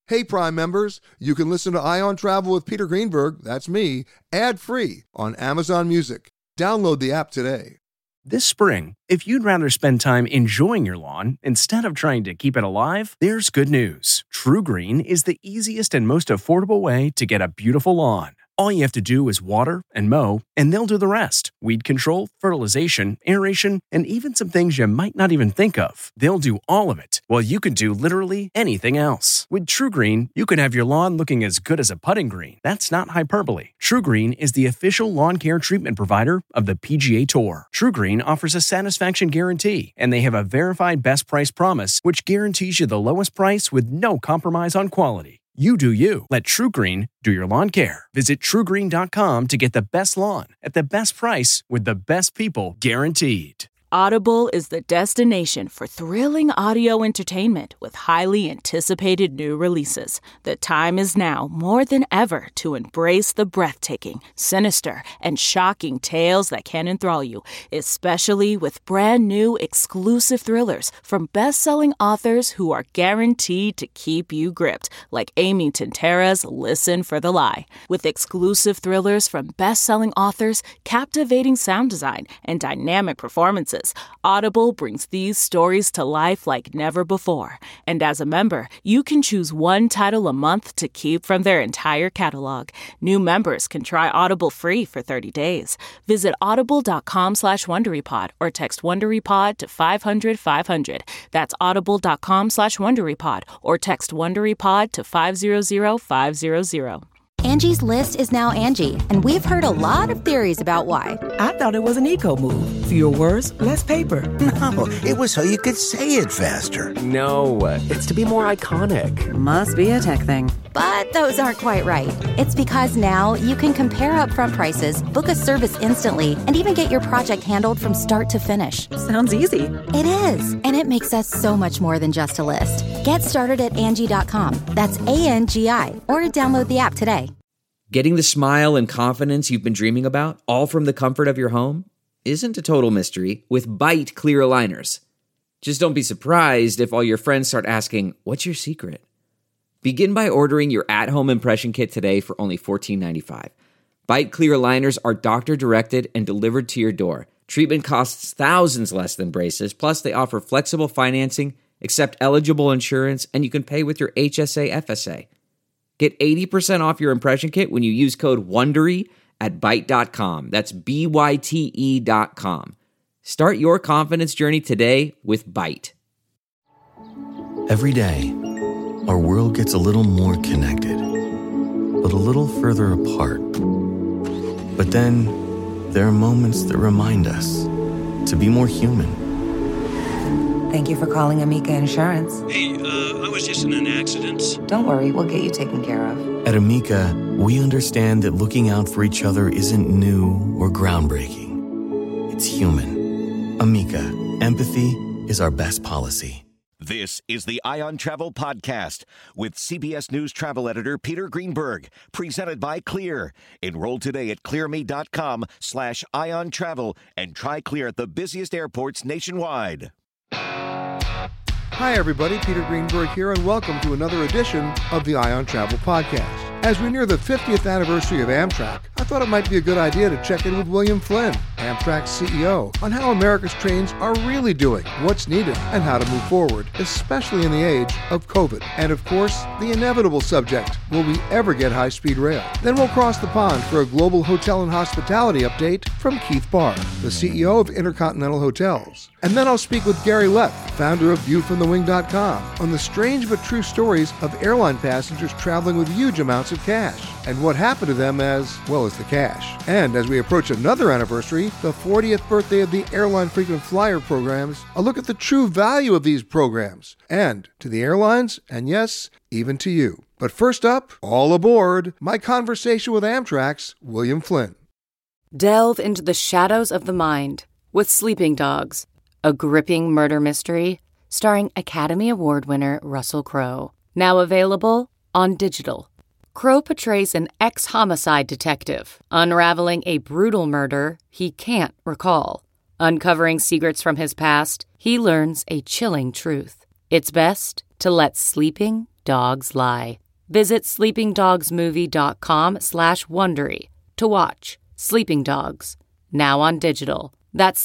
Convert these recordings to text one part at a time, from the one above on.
Hey, Prime members, you can listen to Eye on Travel with Peter Greenberg, that's me, ad-free on Amazon Music. Download the app today. This spring, if you'd rather spend time enjoying your lawn instead of trying to keep it alive, there's good news. True Green is the easiest and most affordable way to get a beautiful lawn. All you have to do is water and mow, and they'll do the rest. Weed control, fertilization, aeration, and even some things you might not even think of. They'll do all of it, while you can do literally anything else. With True Green, you can have your lawn looking as good as a putting green. That's not hyperbole. True Green is the official lawn care treatment provider of the PGA Tour. True Green offers a satisfaction guarantee, and they have a verified best price promise, which guarantees you the lowest price with no compromise on quality. You do you. Let True Green do your lawn care. Visit TrueGreen.com to get the best lawn at the best price with the best people guaranteed. Audible is the destination for thrilling audio entertainment with highly anticipated new releases. The time is now more than ever to embrace the breathtaking, sinister, and shocking tales that can enthrall you, especially with brand new exclusive thrillers from best-selling authors who are guaranteed to keep you gripped, like Amy Tintera's Listen for the Lie. With exclusive thrillers from best-selling authors, captivating sound design, and dynamic performances, Audible brings these stories to life like never before. And as a member, you can choose one title a month to keep from their entire catalog. New members can try Audible free for 30 days. Visit audible.com/WonderyPod or text WonderyPod to 500-500. That's audible.com/WonderyPod or text WonderyPod to 500-500. Angie's List is now Angie, and we've heard a lot of theories about why. I thought it was an eco move. Fewer words, less paper. No, it was so you could say it faster. No, it's to be more iconic. Must be a tech thing. But those aren't quite right. It's because now you can compare upfront prices, book a service instantly, and even get your project handled from start to finish. Sounds easy. It is, and it makes us so much more than just a list. Get started at Angie.com. That's ANGI, or download the app today. Getting the smile and confidence you've been dreaming about, all from the comfort of your home, isn't a total mystery with Byte clear aligners. Just don't be surprised if all your friends start asking, "What's your secret?" Begin by ordering your at-home impression kit today for only $14.95. Byte clear aligners are doctor-directed and delivered to your door. Treatment costs thousands less than braces, plus they offer flexible financing, accept eligible insurance, and you can pay with your HSA FSA. Get 80% off your impression kit when you use code WONDERY at Byte.com. That's BYTE.com. Start your confidence journey today with Byte. Every day, our world gets a little more connected, but a little further apart. But then, there are moments that remind us to be more human. Thank you for calling Amica Insurance. Hey, I was just in an accident. Don't worry, we'll get you taken care of. At Amica, we understand that looking out for each other isn't new or groundbreaking. It's human. Amica, empathy is our best policy. This is the Eye on Travel podcast with CBS News travel editor Peter Greenberg, presented by Clear. Enroll today at clearme.com/Eye on Travel and try Clear at the busiest airports nationwide. Hi, everybody. Peter Greenberg here, and welcome to another edition of the Eye on Travel podcast. As we near the 50th anniversary of Amtrak, I thought it might be a good idea to check in with William Flynn, Amtrak's CEO, on how America's trains are really doing, what's needed, and how to move forward, especially in the age of COVID. And of course, the inevitable subject, will we ever get high-speed rail? Then we'll cross the pond for a global hotel and hospitality update from Keith Barr, the CEO of Intercontinental Hotels. And then I'll speak with Gary Lepp, founder of ViewFromTheWing.com, on the strange but true stories of airline passengers traveling with huge amounts of cash, and what happened to them as well as the cash. And as we approach another anniversary, the 40th birthday of the Airline Frequent Flyer programs, a look at the true value of these programs, and to the airlines, and yes, even to you. But first up, all aboard, my conversation with Amtrak's William Flynn. Delve into the shadows of the mind with Sleeping Dogs, a gripping murder mystery starring Academy Award winner Russell Crowe. Now available on digital. Crowe portrays an ex-homicide detective unraveling a brutal murder he can't recall. Uncovering secrets from his past, he learns a chilling truth. It's best to let sleeping Dogs lie. Visit sleepingdogsmovie.com/Wondery to watch Sleeping Dogs, now on digital. That's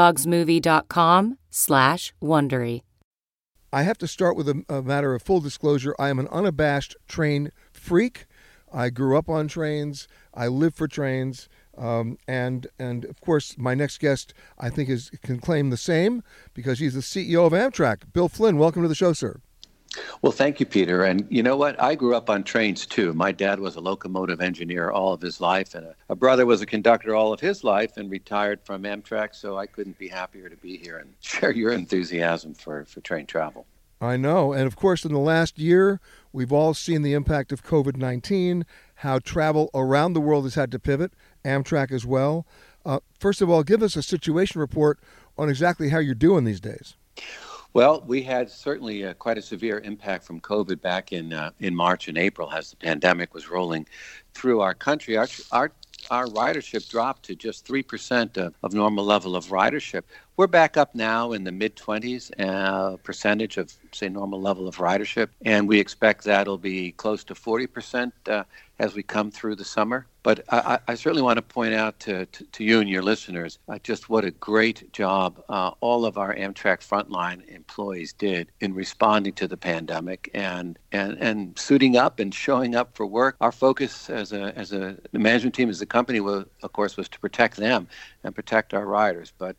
sleepingdogsmovie.com/Wondery. I have to start with a matter of full disclosure. I am an unabashed train freak. I grew up on trains. I live for trains. And of course, my next guest, I think, can claim the same because he's the CEO of Amtrak. Bill Flynn, welcome to the show, sir. Well, thank you, Peter. And you know what? I grew up on trains, too. My dad was a locomotive engineer all of his life, and a brother was a conductor all of his life and retired from Amtrak, so I couldn't be happier to be here and share your enthusiasm for train travel. I know. And of course, in the last year, we've all seen the impact of COVID-19, how travel around the world has had to pivot, Amtrak as well. First of all, give us a situation report on exactly how you're doing these days. Well, we had certainly quite a severe impact from COVID back in March and April as the pandemic was rolling through our country. Our ridership dropped to just 3% of normal level of ridership. We're back up now in the mid-20s percentage of, say, normal level of ridership, and we expect that'll be close to 40% as we come through the summer. But I certainly want to point out to you and your listeners just what a great job all of our Amtrak frontline employees did in responding to the pandemic and suiting up and showing up for work. Our focus as a management team, as a company, was to protect them and protect our riders. But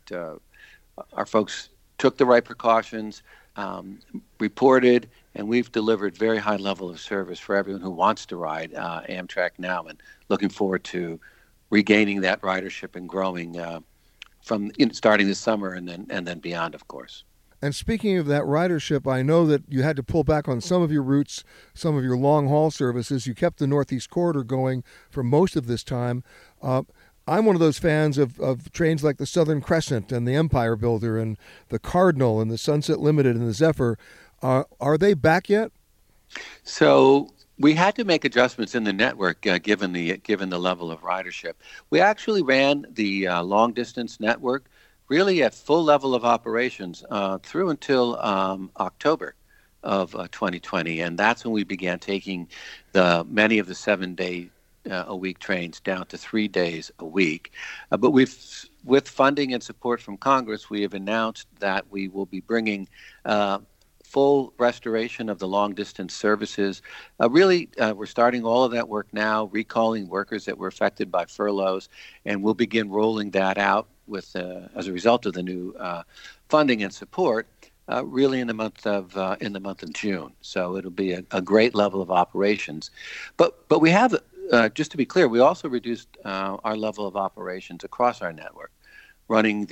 our folks took the right precautions, reported, and we've delivered very high level of service for everyone who wants to ride Amtrak now, and looking forward to regaining that ridership and growing starting this summer and then beyond, of course. And speaking of that ridership, I know that you had to pull back on some of your routes, some of your long-haul services. You kept the Northeast Corridor going for most of this time. I'm one of those fans of trains like the Southern Crescent and the Empire Builder and the Cardinal and the Sunset Limited and the Zephyr. Are they back yet? So we had to make adjustments in the network given the level of ridership. We actually ran the long distance network really at full level of operations through until October of 2020, and that's when we began taking many of the 7-day a week trains down to 3 days a week. But with funding and support from Congress, we have announced that we will be bringing full restoration of the long-distance services. We're starting all of that work now, recalling workers that were affected by furloughs, and we'll begin rolling that out with as a result of the new funding and support. Really in the month of June. So it'll be a great level of operations. But we have, just to be clear, we also reduced our level of operations across our network, running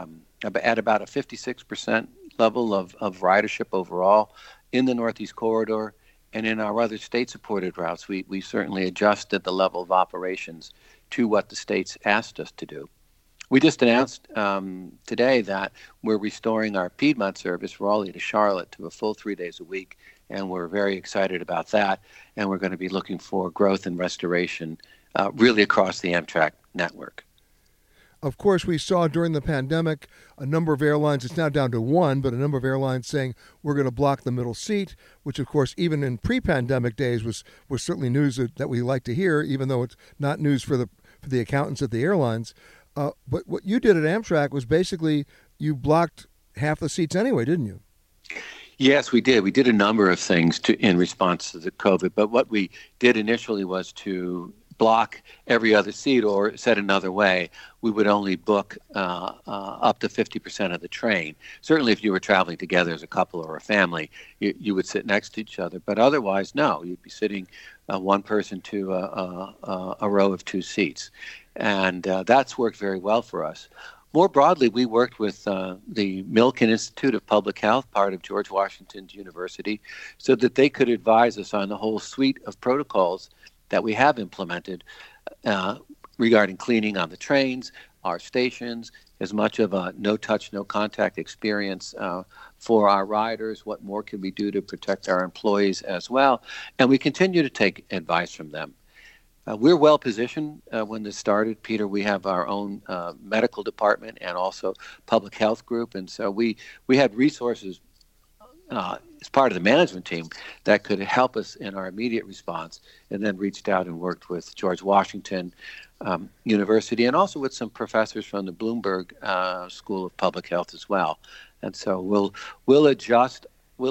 at about a 56% level of ridership overall in the Northeast Corridor, and in our other state-supported routes, we certainly adjusted the level of operations to what the states asked us to do. We just announced today that we're restoring our Piedmont service, Raleigh to Charlotte, to a full 3 days a week, and we're very excited about that. And we're going to be looking for growth and restoration really across the Amtrak network. Of course, we saw during the pandemic a number of airlines, it's now down to one, but a number of airlines saying we're going to block the middle seat, which, of course, even in pre-pandemic days was certainly news that we like to hear, even though it's not news for the accountants at the airlines. But what you did at Amtrak was basically you blocked half the seats anyway, didn't you? Yes, we did. We did a number of things in response to the COVID. But what we did initially was to block every other seat, or said another way, we would only book up to 50% of the train. Certainly if you were traveling together as a couple or a family, you would sit next to each other. But otherwise, no, you'd be sitting one person to a row of two seats. And that's worked very well for us. More broadly, we worked with the Milken Institute of Public Health, part of George Washington University, so that they could advise us on the whole suite of protocols that we have implemented regarding cleaning on the trains, our stations, as much of a no-touch, no-contact experience for our riders. What more can we do to protect our employees as well? And we continue to take advice from them. We're well positioned when this started, Peter. We have our own medical department and also public health group. And so we had resources as part of the management team that could help us in our immediate response, and then reached out and worked with George Washington University and also with some professors from the Bloomberg School of Public Health as well. And so we'll adjust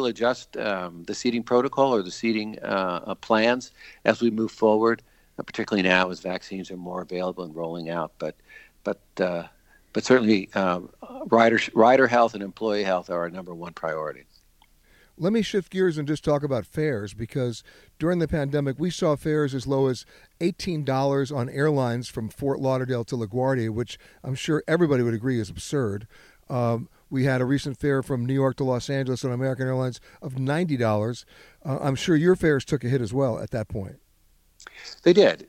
the seating protocol or the seating plans as we move forward, particularly now as vaccines are more available and rolling out. But certainly rider health and employee health are our number one priority. Let me shift gears and just talk about fares, because during the pandemic, we saw fares as low as $18 on airlines from Fort Lauderdale to LaGuardia, which I'm sure everybody would agree is absurd. We had a recent fare from New York to Los Angeles on American Airlines of $90. I'm sure your fares took a hit as well at that point. They did.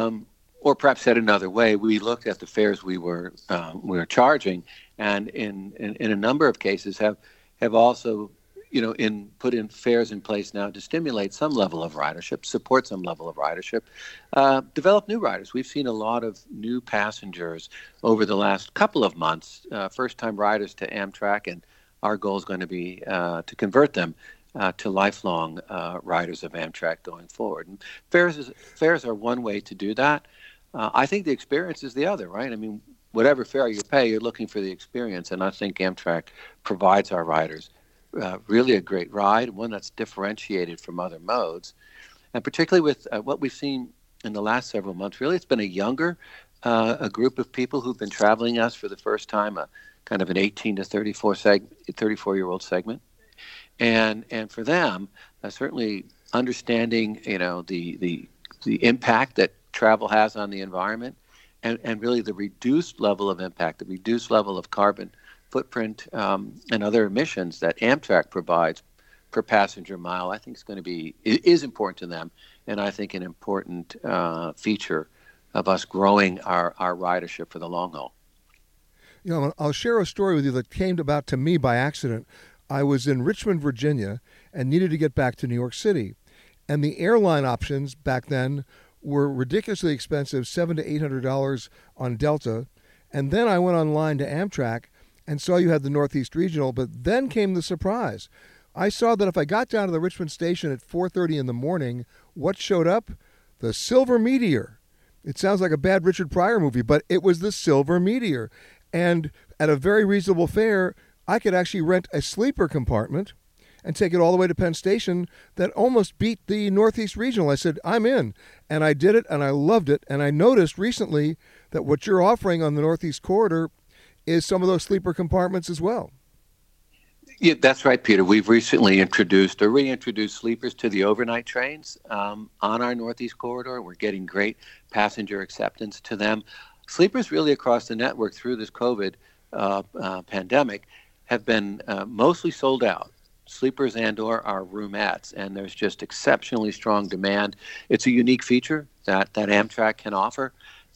Or perhaps said another way, we looked at the fares we were charging, and in a number of cases have also put in fares in place now to stimulate some level of ridership, support some level of ridership, develop new riders. We've seen a lot of new passengers over the last couple of months, first-time riders to Amtrak, and our goal is going to be to convert them to lifelong riders of Amtrak going forward. And fares are one way to do that. I think the experience is the other, right? I mean, whatever fare you pay, you're looking for the experience, and I think Amtrak provides our riders really a great ride, one that's differentiated from other modes. And particularly with what we've seen in the last several months, really it's been a younger a group of people who've been traveling us for the first time, a kind of an 18 to 34-year-old segment. And for them, certainly understanding, the impact that travel has on the environment and really the reduced level of impact, the reduced level of carbon footprint and other emissions that Amtrak provides per passenger mile, I think is important to them, and I think an important feature of us growing our ridership for the long haul. I'll share a story with you that came about to me by accident. I was in Richmond, Virginia, and needed to get back to New York City, and the airline options back then were ridiculously expensive, $700 to $800 on Delta, and then I went online to Amtrak and saw you had the Northeast Regional, but then came the surprise. I saw that if I got down to the Richmond station at 4:30 in the morning, what showed up? The Silver Meteor. It sounds like a bad Richard Pryor movie, but it was the Silver Meteor. And at a very reasonable fare, I could actually rent a sleeper compartment and take it all the way to Penn Station that almost beat the Northeast Regional. I said, I'm in. And I did it, and I loved it. And I noticed recently that what you're offering on the Northeast Corridor is some of those sleeper compartments as well. Yeah, that's right, Peter. We've recently reintroduced sleepers to the overnight trains on our Northeast Corridor. We're getting great passenger acceptance to them. Sleepers really across the network through this COVID pandemic have been mostly sold out. Sleepers and/or our roomettes, and there's just exceptionally strong demand. It's a unique feature that Amtrak can offer.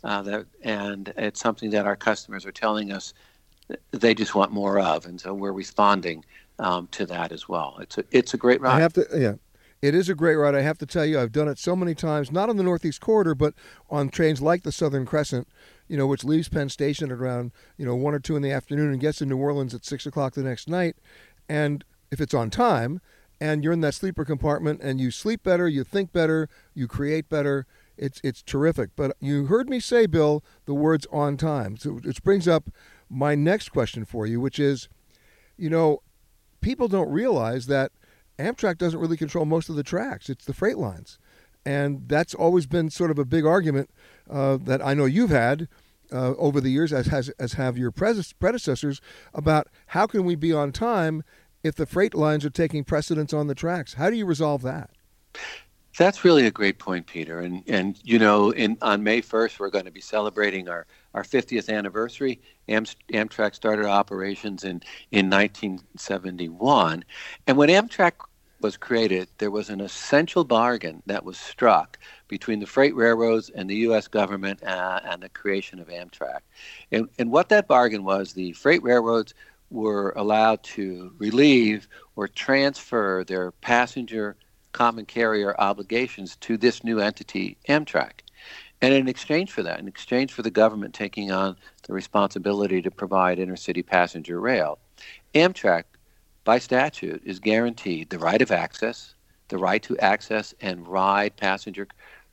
And it's something that our customers are telling us they just want more of, and so we're responding to that as well. It's a great ride. It is a great ride. I have to tell you, I've done it so many times, not on the Northeast Corridor, but on trains like the Southern Crescent, which leaves Penn Station at around 1 or 2 in the afternoon and gets to New Orleans at 6 o'clock the next night. And if it's on time, and you're in that sleeper compartment, and you sleep better, you think better, you create better. It's terrific. But you heard me say, Bill, the words on time. So it brings up my next question for you, which is, people don't realize that Amtrak doesn't really control most of the tracks. It's the freight lines. And that's always been sort of a big argument that I know you've had over the years, as have your predecessors, about how can we be on time if the freight lines are taking precedence on the tracks. How do you resolve that? That's really a great point, Peter. And on May 1st, we're going to be celebrating our 50th anniversary. Amtrak started operations in 1971. And when Amtrak was created, there was an essential bargain that was struck between the freight railroads and the U.S. government and the creation of Amtrak. And what that bargain was, the freight railroads were allowed to relieve or transfer their passenger common carrier obligations to this new entity, Amtrak. And in exchange for that, in exchange for the government taking on the responsibility to provide intercity passenger rail, Amtrak by statute, is guaranteed the right of access, the right to access and ride passenger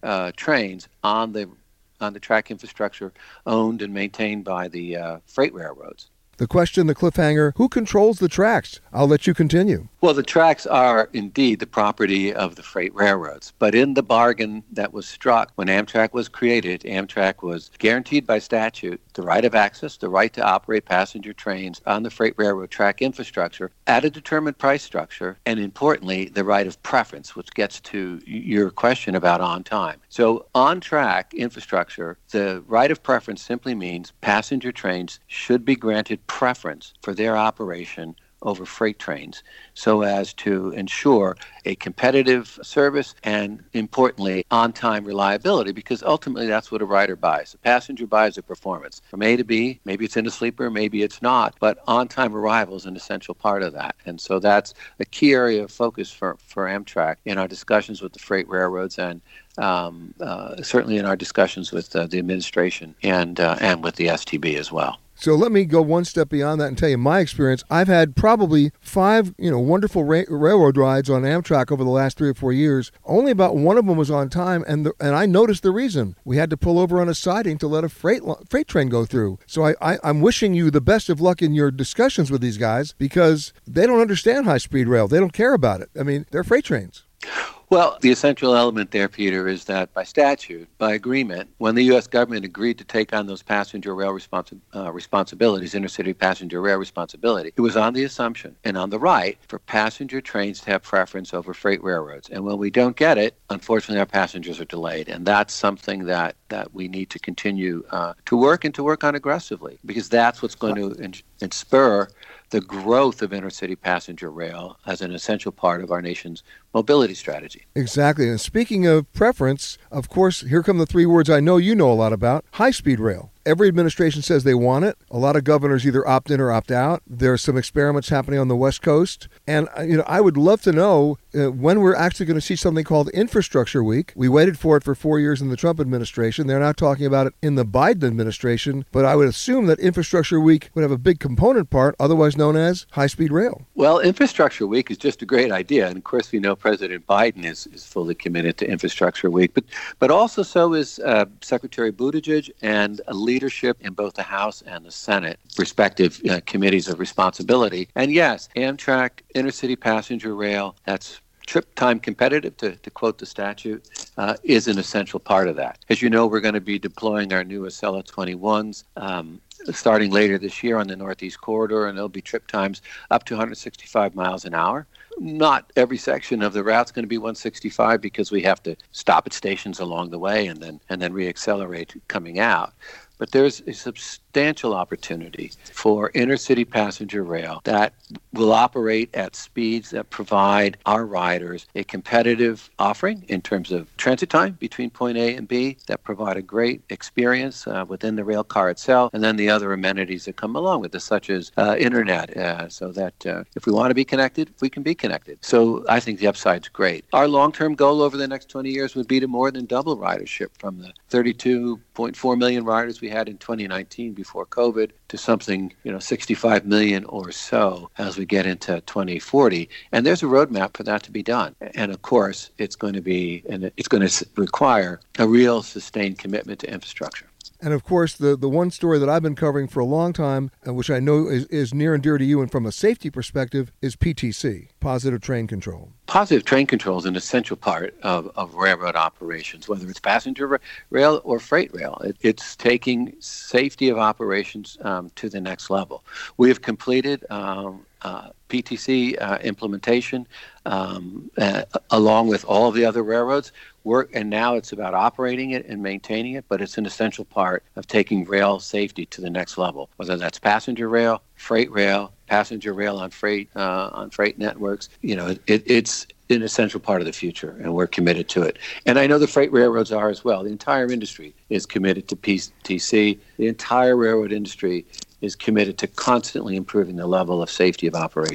trains on the track infrastructure owned and maintained by the freight railroads. The question, the cliffhanger, who controls the tracks? I'll let you continue. Well, the tracks are indeed the property of the freight railroads. But in the bargain that was struck when Amtrak was created, Amtrak was guaranteed by statute the right of access, the right to operate passenger trains on the freight railroad track infrastructure at a determined price structure, and importantly, the right of preference, which gets to your question about on time. So on track infrastructure, the right of preference simply means passenger trains should be granted preference for their operation over freight trains so as to ensure a competitive service and, importantly, on-time reliability, because ultimately that's what a rider buys. A passenger buys a performance from A to B. Maybe it's in a sleeper, maybe it's not, but on-time arrival is an essential part of that. And so that's a key area of focus for Amtrak in our discussions with the freight railroads and certainly in our discussions with the administration and with the STB as well. So let me go one step beyond that and tell you my experience. I've had probably 5, wonderful railroad rides on Amtrak over the last 3 or 4 years. Only about one of them was on time, and I noticed the reason. We had to pull over on a siding to let a freight train go through. So I'm wishing you the best of luck in your discussions with these guys, because they don't understand high-speed rail. They don't care about it. I mean, they're freight trains. Well, the essential element there, Peter, is that by statute, by agreement, when the U.S. government agreed to take on those passenger rail responsibilities, intercity passenger rail responsibility, it was on the assumption and on the right for passenger trains to have preference over freight railroads. And when we don't get it, unfortunately, our passengers are delayed. And that's something that we need to continue to work on aggressively, because that's what's going to spur the growth of intercity passenger rail as an essential part of our nation's mobility strategy. Exactly. And speaking of preference, of course, here come the 3 words I know you know a lot about: high-speed rail. Every administration says they want it. A lot of governors either opt in or opt out. There are some experiments happening on the West Coast. And, I would love to know when we're actually going to see something called Infrastructure Week. We waited for it for 4 years in the Trump administration. They're now talking about it in the Biden administration. But I would assume that Infrastructure Week would have a big component part, otherwise known as high-speed rail. Well, Infrastructure Week is just a great idea. And, of course, we know President Biden is fully committed to Infrastructure Week. But also so is Secretary Buttigieg and leadership in both the House and the Senate, respective committees of responsibility. And yes, Amtrak intercity passenger rail, that's trip time competitive, to quote the statute, is an essential part of that. As you know, we're going to be deploying our new Acela 21s starting later this year on the Northeast Corridor, and there'll be trip times up to 165 miles an hour. Not every section of the route's going to be 165 because we have to stop at stations along the way and then reaccelerate coming out. But there's a substantial opportunity for intercity passenger rail that will operate at speeds that provide our riders a competitive offering in terms of transit time between point A and B, that provide a great experience within the rail car itself, and then the other amenities that come along with this, such as internet, so that if we want to be connected, we can be connected. So I think the upside's great. Our long-term goal over the next 20 years would be to more than double ridership from the 32.4 million riders we had in 2019 before COVID to something, 65 million or so as we get into 2040. And there's a roadmap for that to be done. And of course, it's going to require a real sustained commitment to infrastructure. And of course, the one story that I've been covering for a long time, which I know is near and dear to you and from a safety perspective, is PTC, Positive Train Control. Positive train control is an essential part of railroad operations, whether it's passenger rail or freight rail. It's taking safety of operations to the next level. We have completed PTC implementation along with all of the other railroads. And now it's about operating it and maintaining it, but it's an essential part of taking rail safety to the next level, whether that's passenger rail, freight rail, passenger rail on freight networks. It's an essential part of the future, and we're committed to it. And I know the freight railroads are as well. The entire industry is committed to PTC. The entire railroad industry is committed to constantly improving the level of safety of operations.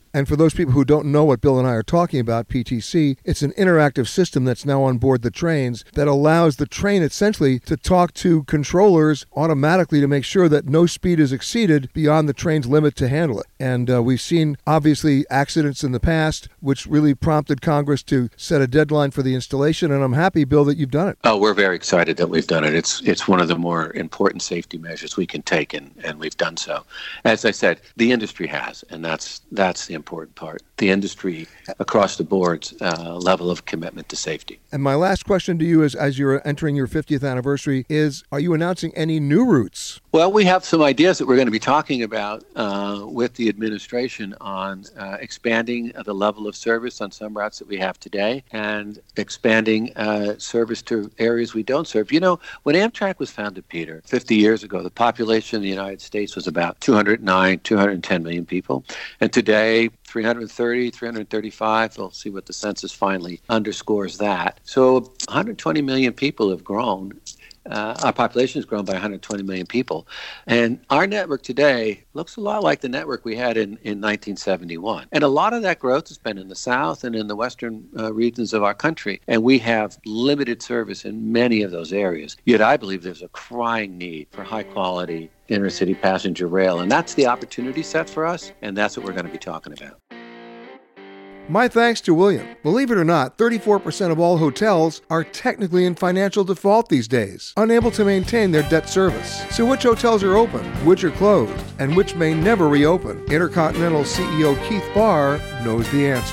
And for those people who don't know what Bill and I are talking about, PTC, it's an interactive system that's now on board the trains that allows the train essentially to talk to controllers automatically to make sure that no speed is exceeded beyond the train's limit to handle it. And we've seen, obviously, accidents in the past, which really prompted Congress to set a deadline for the installation. And I'm happy, Bill, that you've done it. Oh, we're very excited that we've done it. It's one of the more important safety measures we can take, and we've done so. As I said, the industry has, and that's the important part. The industry across the board's level of commitment to safety. And my last question to you is, as you're entering your 50th anniversary, is are you announcing any new routes? Well, we have some ideas that we're going to be talking about with the administration on expanding the level of service on some routes that we have today and expanding service to areas we don't serve. You know, when Amtrak was founded, Peter, 50 years ago, the population in the United States was about 210 million people. And today, 330, 335. We'll see what the census finally underscores that. So 120 million people have grown. Our population has grown by 120 million people. And our network today looks a lot like the network we had in 1971. And a lot of that growth has been in the South and in the western regions of our country. And we have limited service in many of those areas. Yet I believe there's a crying need for high-quality inner-city passenger rail. And that's the opportunity set for us, and that's what we're going to be talking about. My thanks to William. Believe it or not, 34% of all hotels are technically in financial default these days, unable to maintain their debt service. So which hotels are open, which are closed, and which may never reopen? Intercontinental CEO Keith Barr knows the answers.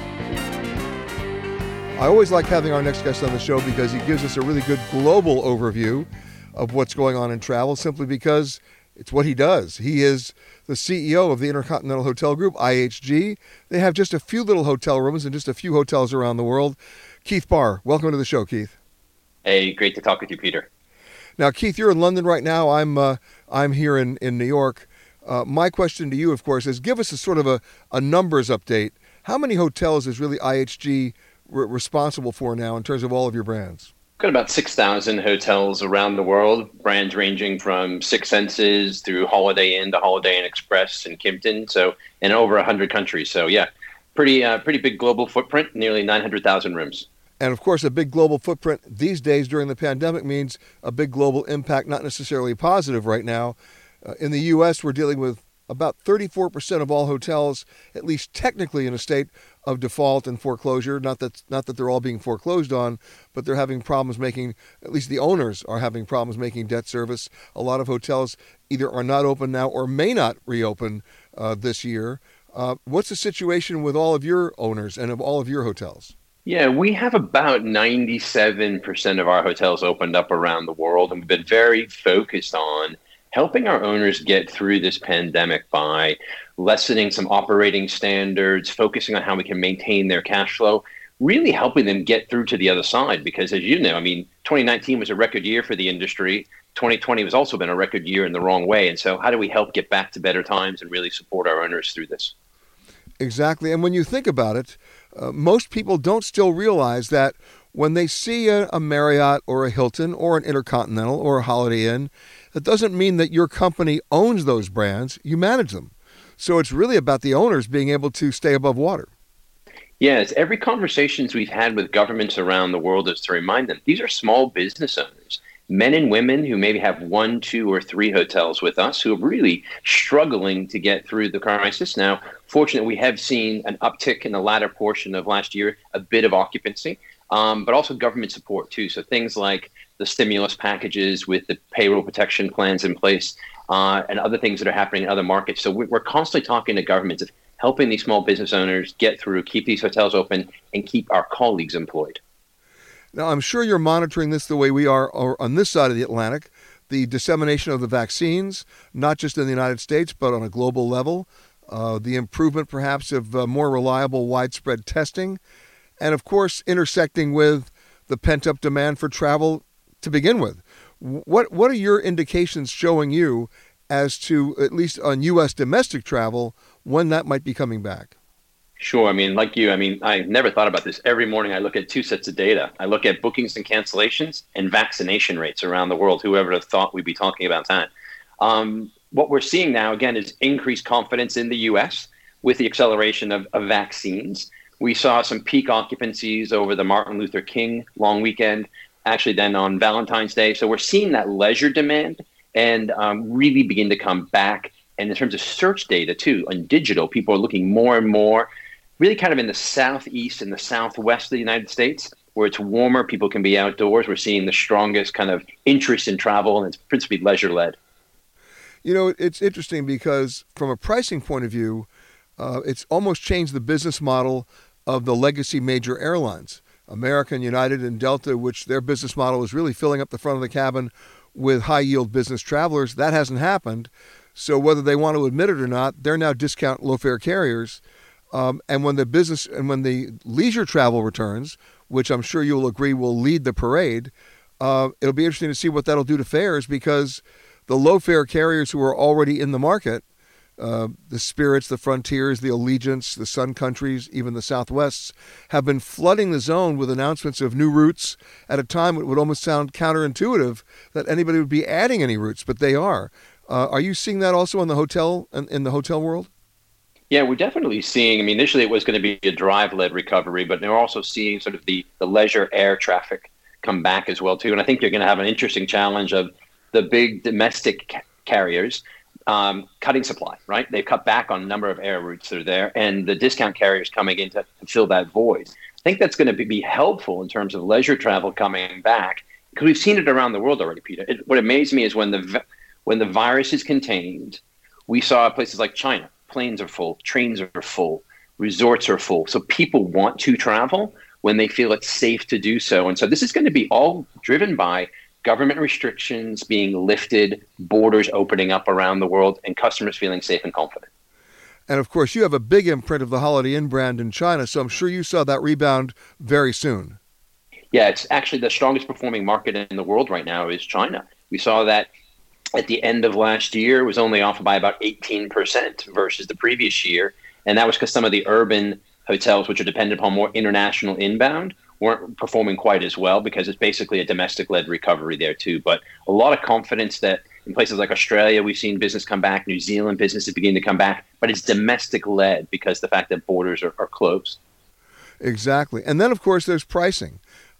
I always like having our next guest on the show because he gives us a really good global overview of what's going on in travel, simply because it's what he does. He is the CEO of the Intercontinental Hotel Group, IHG. They have just a few little hotel rooms in just a few hotels around the world. Keith Barr, welcome to the show, Keith. Hey, great to talk with you, Peter. Now, Keith, you're in London right now. I'm here in New York. My question to you, of course, is give us a sort of a numbers update. How many hotels is really IHG responsible for now in terms of all of your brands? Got about 6,000 hotels around the world, brands ranging from Six Senses through Holiday Inn to Holiday Inn Express and Kimpton, so in over 100 countries. So yeah, pretty big global footprint, nearly 900,000 rooms. And of course, a big global footprint these days during the pandemic means a big global impact, not necessarily positive right now. In the U.S., we're dealing with about 34% of all hotels, at least technically, in a state of default and foreclosure. Not that they're all being foreclosed on, but they're having problems making, at least the owners are having problems making debt service. A lot of hotels either are not open now or may not reopen this year. What's the situation with all of your owners and of all of your hotels? Yeah, we have about 97% of our hotels opened up around the world, and we've been very focused on helping our owners get through this pandemic by lessening some operating standards, focusing on how we can maintain their cash flow, really helping them get through to the other side. Because as you know, 2019 was a record year for the industry. 2020 has also been a record year in the wrong way. And so how do we help get back to better times and really support our owners through this? Exactly. And when you think about it, most people don't still realize that when they see a Marriott or a Hilton or an Intercontinental or a Holiday Inn, that doesn't mean that your company owns those brands. You manage them. So it's really about the owners being able to stay above water. Yes, every conversations we've had with governments around the world is to remind them these are small business owners, men and women who maybe have 1, 2, or 3 hotels with us who are really struggling to get through the crisis. Now, fortunately, we have seen an uptick in the latter portion of last year, a bit of occupancy, but also government support too. So things like the stimulus packages with the payroll protection plans in place and other things that are happening in other markets. So we're constantly talking to governments of helping these small business owners get through, keep these hotels open, and keep our colleagues employed. Now, I'm sure you're monitoring this the way we are on this side of the Atlantic, the dissemination of the vaccines, not just in the United States, but on a global level, the improvement perhaps of more reliable widespread testing, and of course intersecting with the pent-up demand for travel to begin with. What are your indications showing you as to, at least on U.S. domestic travel, when that might be coming back? Sure. Like you, I never thought about this. Every morning I look at 2 sets of data. I look at bookings and cancellations and vaccination rates around the world. Whoever would have thought we'd be talking about that? What we're seeing now, again, is increased confidence in the U.S., with the acceleration of vaccines. We saw some peak occupancies over the Martin Luther King long weekend, actually then on Valentine's Day. So we're seeing that leisure demand and really begin to come back. And in terms of search data too, on digital, people are looking more and more, really kind of in the southeast and the southwest of the United States, where it's warmer, people can be outdoors. We're seeing the strongest kind of interest in travel, and it's principally leisure-led. You know, it's interesting because from a pricing point of view, it's almost changed the business model of the legacy major airlines, American, United, and Delta, which their business model is really filling up the front of the cabin with high-yield business travelers. That hasn't happened. So whether they want to admit it or not, they're now discount low-fare carriers. And when the leisure travel returns, which I'm sure you'll agree will lead the parade, it'll be interesting to see what that'll do to fares, because the low-fare carriers who are already in the market, the Spirits, the Frontiers, the Allegiants, the Sun Countries, even the Southwests, have been flooding the zone with announcements of new routes at a time it would almost sound counterintuitive that anybody would be adding any routes, but they are. Are you seeing that also in the hotel world? Yeah, we're definitely seeing, initially it was going to be a drive-led recovery, but they're also seeing sort of the leisure air traffic come back as well, too. And I think you're going to have an interesting challenge of the big domestic carriers cutting supply, right? They've cut back on a number of air routes that are there, and the discount carriers coming in to fill that void. I think that's going to be helpful in terms of leisure travel coming back, because we've seen it around the world already, Peter. What amazed me is when the virus is contained, we saw places like China, planes are full, trains are full, resorts are full. So people want to travel when they feel it's safe to do so. And so this is going to be all driven by government restrictions being lifted, borders opening up around the world, and customers feeling safe and confident. And of course, you have a big imprint of the Holiday Inn brand in China, so I'm sure you saw that rebound very soon. Yeah, it's actually the strongest performing market in the world right now is China. We saw that at the end of last year. It was only off by about 18% versus the previous year. And that was because some of the urban hotels, which are dependent upon more international inbound, weren't performing quite as well, because it's basically a domestic-led recovery there too. But a lot of confidence that in places like Australia, we've seen business come back. New Zealand business is beginning to come back. But it's domestic-led because the fact that borders are closed. Exactly. And then, of course, there's pricing.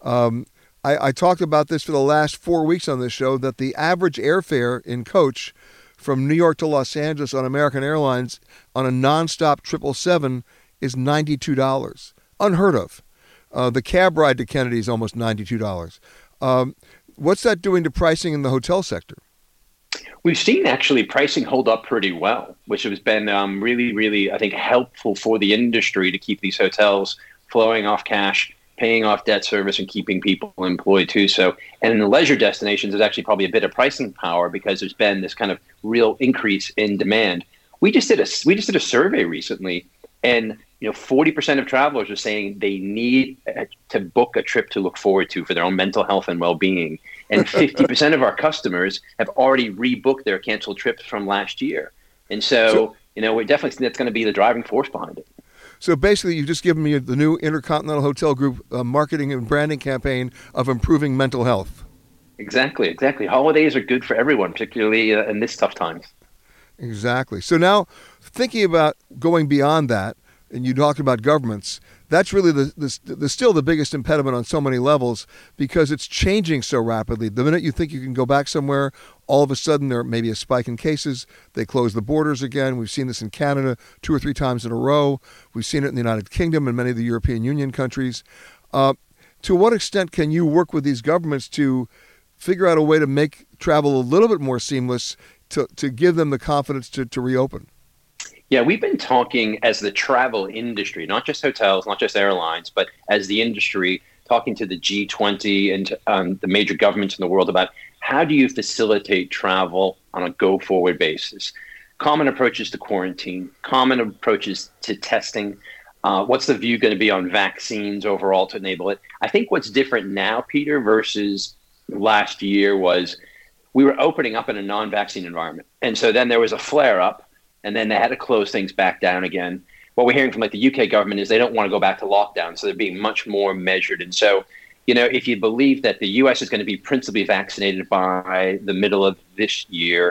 I talked about this for the last 4 weeks on this show, that the average airfare in coach from New York to Los Angeles on American Airlines on a nonstop 777 is $92. Unheard of. The cab ride to Kennedy is almost $92. What's that doing to pricing in the hotel sector? We've seen actually pricing hold up pretty well, which has been really, really, I think, helpful for the industry to keep these hotels flowing off cash, paying off debt service, and keeping people employed too. So, and in the leisure destinations, there's actually probably a bit of pricing power because there's been this kind of real increase in demand. We just did a survey recently, and 40% of travelers are saying they need to book a trip to look forward to for their own mental health and well-being. And 50% of our customers have already rebooked their canceled trips from last year. And so we're definitely, that's going to be the driving force behind it. So basically, you've just given me the new Intercontinental Hotel Group marketing and branding campaign of improving mental health. Exactly. Holidays are good for everyone, particularly in this tough times. Exactly. So now, thinking about going beyond that, and you talked about governments, that's really the still the biggest impediment on so many levels, because it's changing so rapidly. The minute you think you can go back somewhere, all of a sudden there may be a spike in cases. They close the borders again. We've seen this in Canada 2 or 3 times in a row. We've seen it in the United Kingdom and many of the European Union countries. To what extent can you work with these governments to figure out a way to make travel a little bit more seamless, to give them the confidence to reopen? Yeah, we've been talking as the travel industry, not just hotels, not just airlines, but as the industry, talking to the G20 and the major governments in the world about how do you facilitate travel on a go-forward basis. Common approaches to quarantine, common approaches to testing. What's the view going to be on vaccines overall to enable it? I think what's different now, Peter, versus last year was we were opening up in a non-vaccine environment. And so then there was a flare-up, and then they had to close things back down again. What we're hearing from the UK government is they don't want to go back to lockdown, so they're being much more measured. And so, if you believe that the US is going to be principally vaccinated by the middle of this year,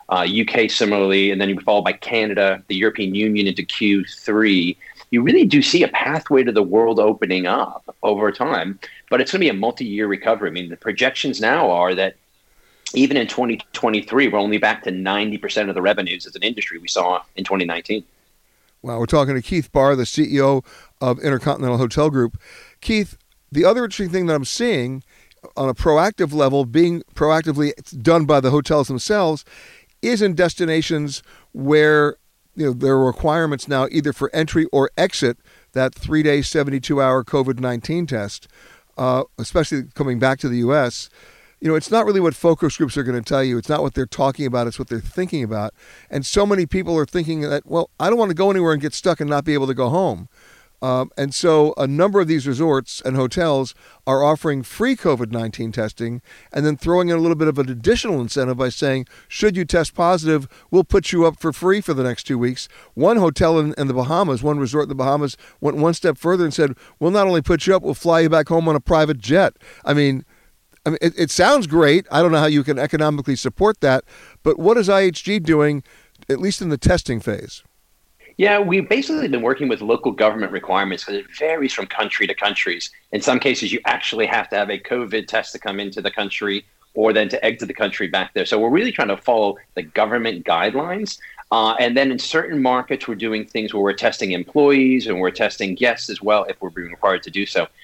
UK similarly, and then you followed by Canada, the European Union into Q3. You really do see a pathway to the world opening up over time, but it's going to be a multi-year recovery. I mean, the projections now are that even in 2023, we're only back to 90% of the revenues as an industry we saw in 2019. Wow, we're talking to Keith Barr, the CEO of Intercontinental Hotel Group. Keith, the other interesting thing that I'm seeing on a proactive level, being proactively done by the hotels themselves, is in destinations where there are requirements now either for entry or exit, that 3-day, 72-hour COVID-19 test, especially coming back to the U.S. It's not really what focus groups are going to tell you. It's not what they're talking about. It's what they're thinking about. And so many people are thinking that, well, I don't want to go anywhere and get stuck and not be able to go home. And so a number of these resorts and hotels are offering free COVID-19 testing and then throwing in a little bit of an additional incentive by saying, should you test positive, we'll put you up for free for the next 2 weeks. One hotel in the Bahamas, one resort in the Bahamas, went one step further and said, we'll not only put you up, we'll fly you back home on a private jet. I mean, it sounds great. I don't know how you can economically support that. But what is IHG doing, at least in the testing phase? Yeah, we've basically been working with local government requirements because it varies from country to countries. In some cases, you actually have to have a COVID test to come into the country or then to exit the country back there. So we're really trying to follow the government guidelines. And then in certain markets, we're doing things where we're testing employees and we're testing guests as well if we're being required to do so.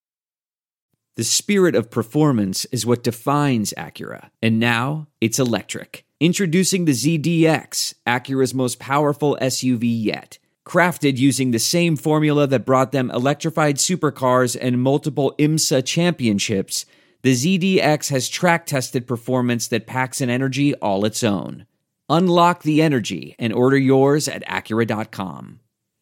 The spirit of performance is what defines Acura, and now it's electric. Introducing the ZDX, Acura's most powerful SUV yet. Crafted using the same formula that brought them electrified supercars and multiple IMSA championships, the ZDX has track-tested performance that packs an energy all its own. Unlock the energy and order yours at Acura.com.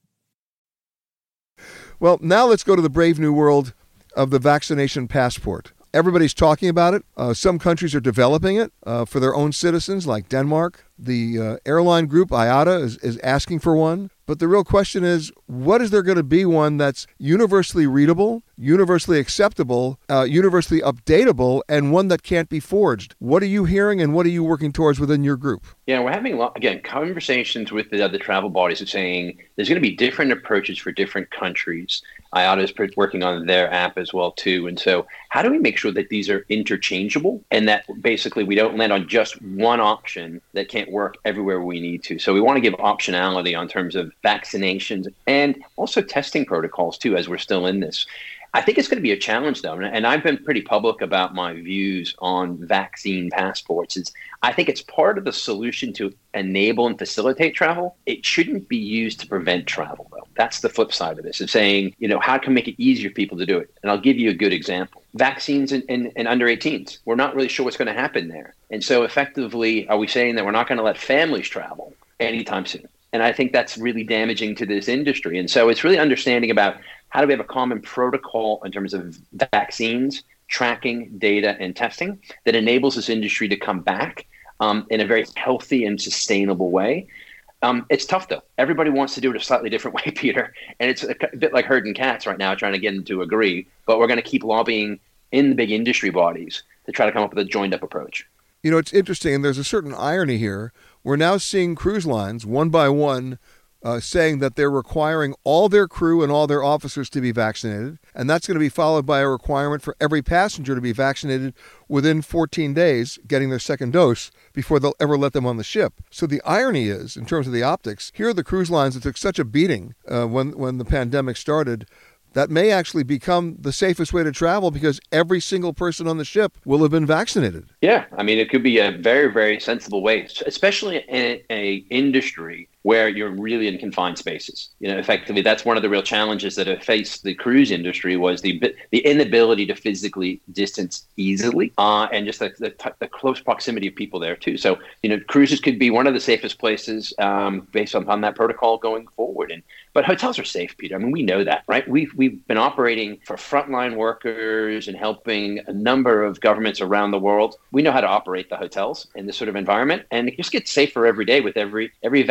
Well, now let's go to the brave new world of the vaccination passport. Everybody's talking about it. Some countries are developing it for their own citizens, like Denmark. The airline group IATA is asking for one. But the real question is, what is there going to be one that's universally readable, universally acceptable, universally updatable, and one that can't be forged? What are you hearing and what are you working towards within your group? Yeah, we're having, again, conversations with the other travel bodies of saying there's going to be different approaches for different countries. IATA is working on their app as well, too. And so how do we make sure that these are interchangeable and that basically we don't land on just one option that can't work everywhere we need to? So we want to give optionality on terms of vaccinations and also testing protocols, too, as we're still in this. I think it's going to be a challenge, though, and I've been pretty public about my views on vaccine passports. I think it's part of the solution to enable and facilitate travel. It shouldn't be used to prevent travel, though. That's the flip side of this, of saying, how can we make it easier for people to do it? And I'll give you a good example. Vaccines in under 18s. We're not really sure what's going to happen there. And so effectively, are we saying that we're not going to let families travel anytime soon? And I think that's really damaging to this industry. And so it's really understanding about how do we have a common protocol in terms of vaccines, tracking, data, and testing that enables this industry to come back in a very healthy and sustainable way. It's tough, though. Everybody wants to do it a slightly different way, Peter. And it's a bit like herding cats right now, trying to get them to agree. But we're going to keep lobbying in the big industry bodies to try to come up with a joined-up approach. It's interesting, and there's a certain irony here. We're now seeing cruise lines, one by one, saying that they're requiring all their crew and all their officers to be vaccinated, and that's going to be followed by a requirement for every passenger to be vaccinated within 14 days, getting their second dose, before they'll ever let them on the ship. So the irony is, in terms of the optics, here are the cruise lines that took such a beating when the pandemic started, that may actually become the safest way to travel because every single person on the ship will have been vaccinated. Yeah, I mean, it could be a very, very sensible way, especially in an industry where you're really in confined spaces. Effectively, that's one of the real challenges that have faced the cruise industry was the inability to physically distance easily and just the close proximity of people there, too. So, cruises could be one of the safest places based upon that protocol going forward. But hotels are safe, Peter. I mean, we know that, right? We've been operating for frontline workers and helping a number of governments around the world. We know how to operate the hotels in this sort of environment, and it just gets safer every day with every vaccine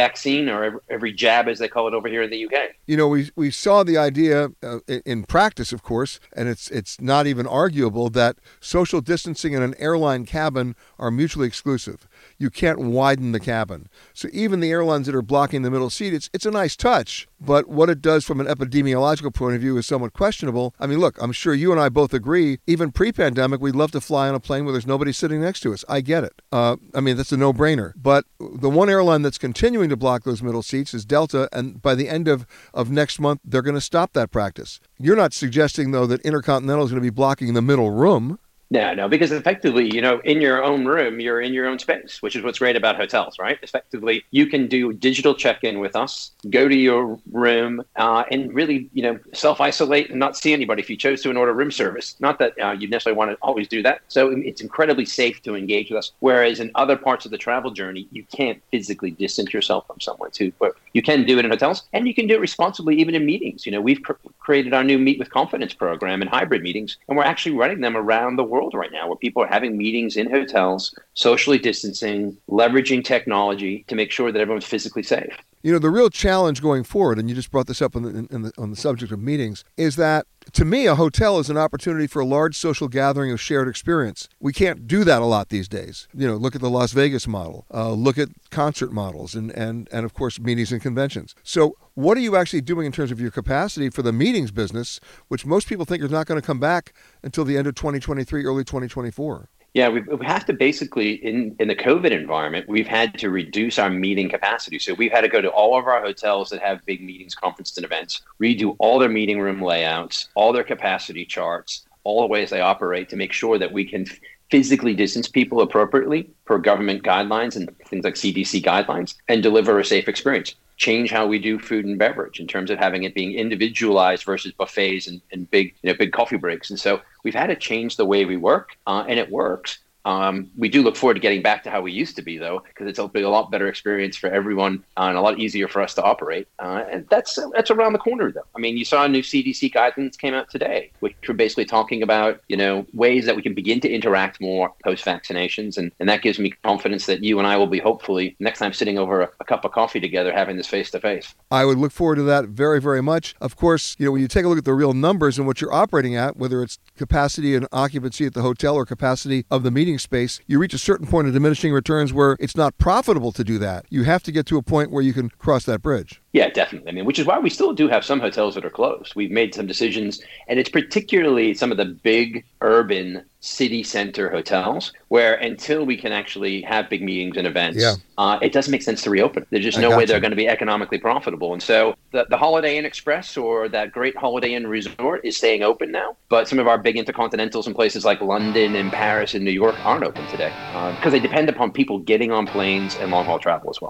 vaccine or every jab, as they call it over here in the UK. You know, we saw the idea in practice, of course, and it's not even arguable that social distancing in an airline cabin are mutually exclusive. You can't widen the cabin. So even the airlines that are blocking the middle seat, it's a nice touch, but what it does from an epidemiological point of view is somewhat questionable. I mean, look, I'm sure you and I both agree, even pre-pandemic, we'd love to fly on a plane where there's nobody sitting next to us. I get it. I mean, that's a no-brainer. But the one airline that's continuing to block those middle seats is Delta, and by the end of next month, they're going to stop that practice. You're not suggesting, though, that Intercontinental is going to be blocking the middle room. No, because effectively, you know, in your own room, you're in your own space, which is what's great about hotels, right? Effectively, you can do digital check-in with us, go to your room, and really, you know, self-isolate and not see anybody if you chose to and order room service. Not that you necessarily want to always do that. So it's incredibly safe to engage with us. Whereas in other parts of the travel journey, you can't physically distance yourself from someone too. But you can do it in hotels, and you can do it responsibly even in meetings. You know, we've created our new Meet with Confidence program and hybrid meetings, and we're actually running them around the world right now, where people are having meetings in hotels, socially distancing, leveraging technology to make sure that everyone's physically safe. You know, the real challenge going forward, and you just brought this up on the subject of meetings, is that, to me, a hotel is an opportunity for a large social gathering of shared experience. We can't do that a lot these days. You know, look at the Las Vegas model, look at concert models, and of course, meetings and conventions. So what are you actually doing in terms of your capacity for the meetings business, which most people think is not going to come back until the end of 2023, early 2024? Yeah, we have to basically, in the COVID environment, we've had to reduce our meeting capacity. So we've had to go to all of our hotels that have big meetings, conferences, and events, redo all their meeting room layouts, all their capacity charts, all the ways they operate to make sure that we can physically distance people appropriately per government guidelines and things like CDC guidelines and deliver a safe experience. Change how we do food and beverage in terms of having it being individualized versus buffets and big coffee breaks. And so we've had to change the way we work, and it works. We do look forward to getting back to how we used to be, though, because it's a lot better experience for everyone and a lot easier for us to operate. And that's around the corner, though. I mean, you saw a new CDC guidance came out today, which were basically talking about, you know, ways that we can begin to interact more post-vaccinations. And that gives me confidence that you and I will be hopefully next time sitting over a cup of coffee together, having this face-to-face. I would look forward to that very, very much. Of course, you know, when you take a look at the real numbers and what you're operating at, whether it's capacity and occupancy at the hotel or capacity of the meeting space, you reach a certain point of diminishing returns where it's not profitable to do that. You have to get to a point where you can cross that bridge. Yeah, definitely. I mean, which is why we still do have some hotels that are closed. We've made some decisions, and it's particularly some of the big urban city center hotels where until we can actually have big meetings and events, it doesn't make sense to reopen. There's just no way they're going to be economically profitable. And so the Holiday Inn Express or that great Holiday Inn Resort is staying open now. But some of our big intercontinentals in places like London and Paris and New York aren't open today because they depend upon people getting on planes and long-haul travel as well.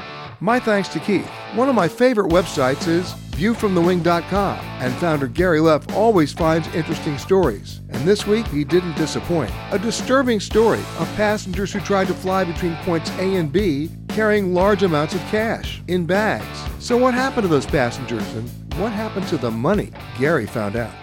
My thanks to Keith. One of my favorite websites is viewfromthewing.com, and founder Gary Leff always finds interesting stories. And this week, he didn't disappoint. A disturbing story of passengers who tried to fly between points A and B carrying large amounts of cash in bags. So what happened to those passengers, and what happened to the money? Gary found out.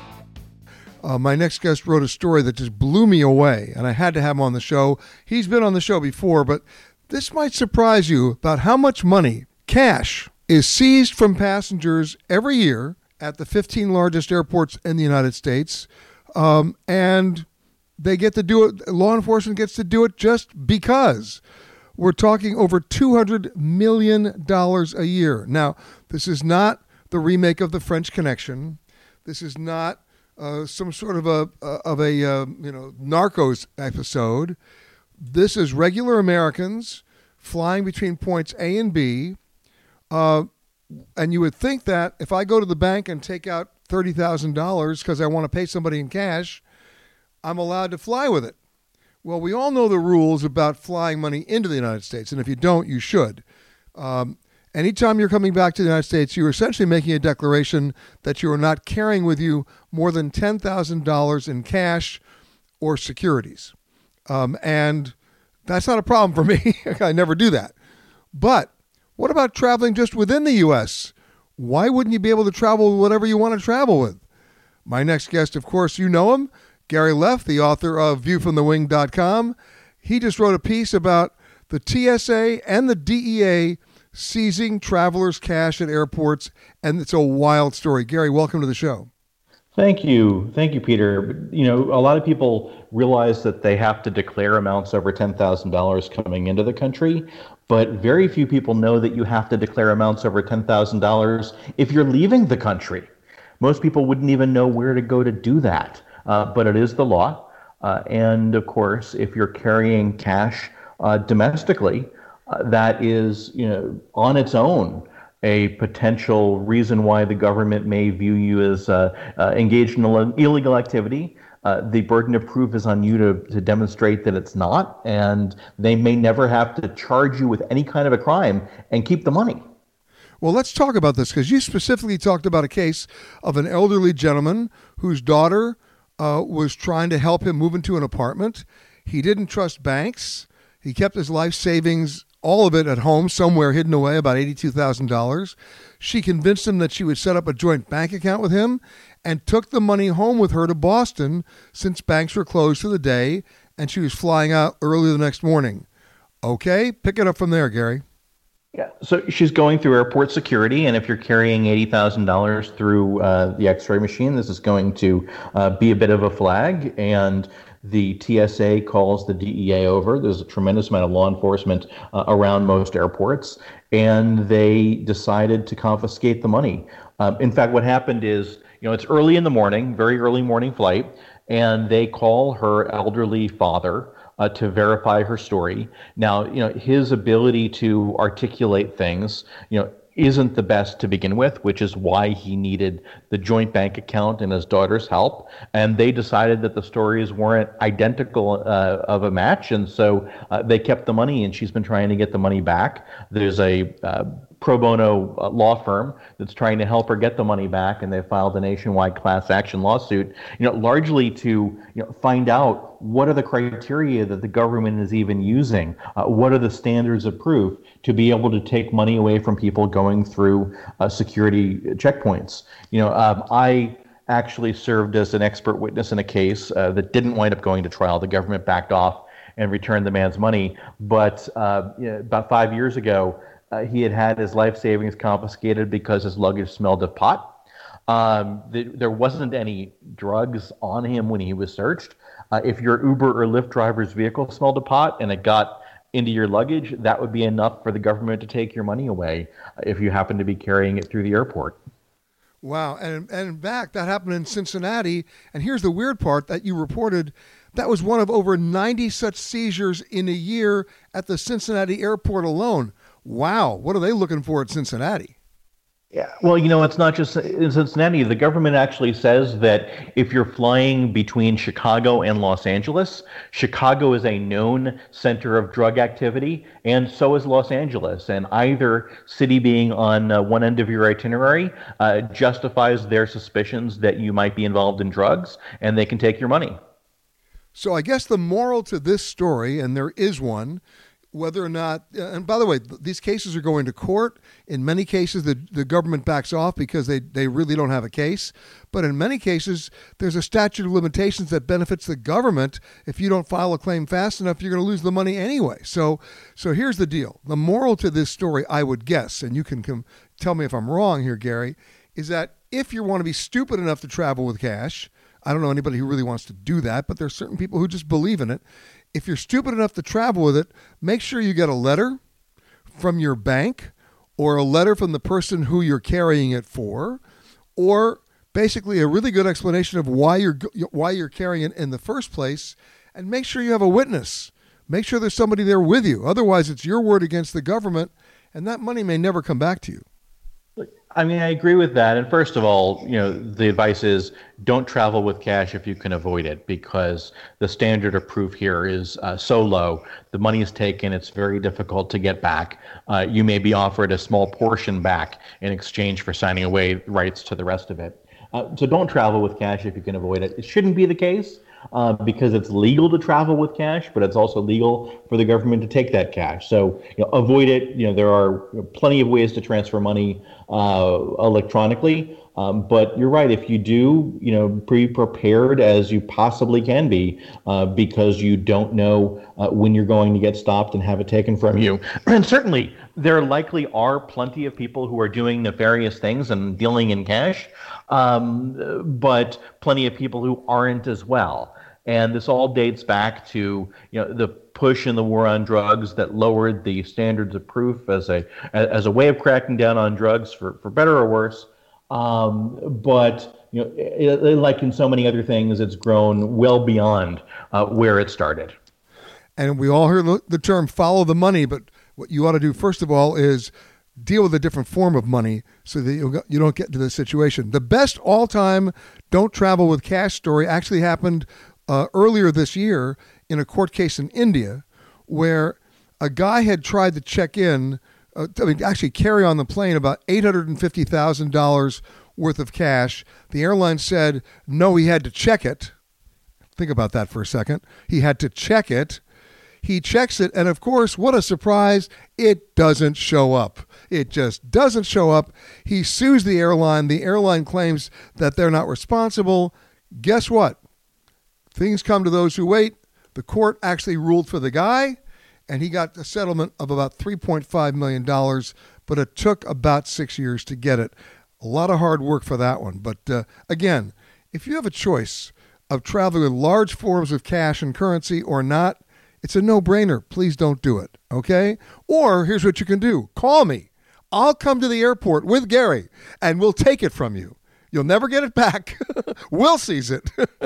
My next guest wrote a story that just blew me away, and I had to have him on the show. He's been on the show before, but this might surprise you about how much money, cash, is seized from passengers every year at the 15 largest airports in the United States. And they get to do it, law enforcement gets to do it just because. We're talking over $200 million a year. Now, this is not the remake of The French Connection. This is not some sort of a Narcos episode. This is regular Americans flying between points A and B. And you would think that if I go to the bank and take out $30,000 because I want to pay somebody in cash, I'm allowed to fly with it. Well, we all know the rules about flying money into the United States. And if you don't, you should. Anytime you're coming back to the United States, you're essentially making a declaration that you are not carrying with you more than $10,000 in cash or securities. And that's not a problem for me. I never do that. But what about traveling just within the U.S.? Why wouldn't you be able to travel with whatever you want to travel with? My next guest, of course, you know him, Gary Leff, the author of viewfromthewing.com. He just wrote a piece about the TSA and the DEA seizing travelers' cash at airports, and it's a wild story. Gary, welcome to the show. Thank you, Peter. You know, a lot of people realize that they have to declare amounts over $10,000 coming into the country, but very few people know that you have to declare amounts over $10,000 if you're leaving the country. Most people wouldn't even know where to go to do that, but it is the law. And of course, if you're carrying cash domestically, that is, on its own, a potential reason why the government may view you as engaged in illegal activity. The burden of proof is on you to demonstrate that it's not, and they may never have to charge you with any kind of a crime and keep the money. Well, let's talk about this, because you specifically talked about a case of an elderly gentleman whose daughter was trying to help him move into an apartment. He didn't trust banks. He kept his life savings, all of it, at home somewhere hidden away, about $82,000. She convinced him that she would set up a joint bank account with him and took the money home with her to Boston since banks were closed for the day and she was flying out early the next morning. Okay, pick it up from there, Gary. Yeah, so she's going through airport security, and if you're carrying $80,000 through the X-ray machine, this is going to be a bit of a flag, and the TSA calls the DEA over. There's a tremendous amount of law enforcement around most airports, and they decided to confiscate the money. In fact, what happened is, it's early in the morning, very early morning flight, and they call her elderly father to verify her story. Now, his ability to articulate things, isn't the best to begin with, which is why he needed the joint bank account and his daughter's help. And they decided that the stories weren't identical of a match, and so they kept the money, and she's been trying to get the money back. There's a pro bono law firm that's trying to help her get the money back, and they filed a nationwide class action lawsuit, largely to find out what are the criteria that the government is even using, what are the standards of proof to be able to take money away from people going through security checkpoints. I actually served as an expert witness in a case that didn't wind up going to trial. The government backed off and returned the man's money, but about 5 years ago, he had his life savings confiscated because his luggage smelled of pot. There wasn't any drugs on him when he was searched. If your Uber or Lyft driver's vehicle smelled of pot and it got into your luggage, that would be enough for the government to take your money away if you happen to be carrying it through the airport. Wow. And in fact, that happened in Cincinnati. And here's the weird part that you reported. That was one of over 90 such seizures in a year at the Cincinnati airport alone. Wow. What are they looking for at Cincinnati? Yeah, well, it's not just in Cincinnati. The government actually says that if you're flying between Chicago and Los Angeles, Chicago is a known center of drug activity, and so is Los Angeles. And either city being on one end of your itinerary justifies their suspicions that you might be involved in drugs, and they can take your money. So I guess the moral to this story, and there is one, whether or not, and by the way, these cases are going to court. In many cases, the government backs off because they really don't have a case. But in many cases, there's a statute of limitations that benefits the government. If you don't file a claim fast enough, you're going to lose the money anyway. So here's the deal. The moral to this story, I would guess, and you can tell me if I'm wrong here, Gary, is that if you want to be stupid enough to travel with cash, I don't know anybody who really wants to do that, but there's certain people who just believe in it. If you're stupid enough to travel with it, make sure you get a letter from your bank or a letter from the person who you're carrying it for, or basically a really good explanation of why you're carrying it in the first place, and make sure you have a witness. Make sure there's somebody there with you. Otherwise, it's your word against the government, and that money may never come back to you. I mean, I agree with that. And first of all, the advice is don't travel with cash if you can avoid it, because the standard of proof here is so low. The money is taken. It's very difficult to get back. You may be offered a small portion back in exchange for signing away rights to the rest of it. So don't travel with cash if you can avoid it. It shouldn't be the case because it's legal to travel with cash, but it's also legal for the government to take that cash. So avoid it. There are plenty of ways to transfer money electronically. But you're right. If you do, be prepared as you possibly can be, because you don't know when you're going to get stopped and have it taken from you. And certainly there likely are plenty of people who are doing nefarious things and dealing in cash, but plenty of people who aren't as well. And this all dates back to the push in the war on drugs that lowered the standards of proof as a way of cracking down on drugs for better or worse. But like in so many other things, it's grown well beyond where it started. And we all heard the term "follow the money," but what you ought to do first of all is deal with a different form of money so that you don't get into this situation. The best all-time "don't travel with cash" story actually happened earlier this year in a court case in India, where a guy had tried to check in, actually carry on the plane about $850,000 worth of cash. The airline said no, he had to check it. Think about that for a second. He had to check it. He checks it, and of course, what a surprise, it doesn't show up. It just doesn't show up. He sues the airline. The airline claims that they're not responsible. Guess what? Things come to those who wait. The court actually ruled for the guy, and he got a settlement of about $3.5 million, but it took about 6 years to get it. A lot of hard work for that one. But again, if you have a choice of traveling with large forms of cash and currency or not, it's a no-brainer. Please don't do it, okay? Or here's what you can do. Call me. I'll come to the airport with Gary, and we'll take it from you. You'll never get it back. We'll seize it,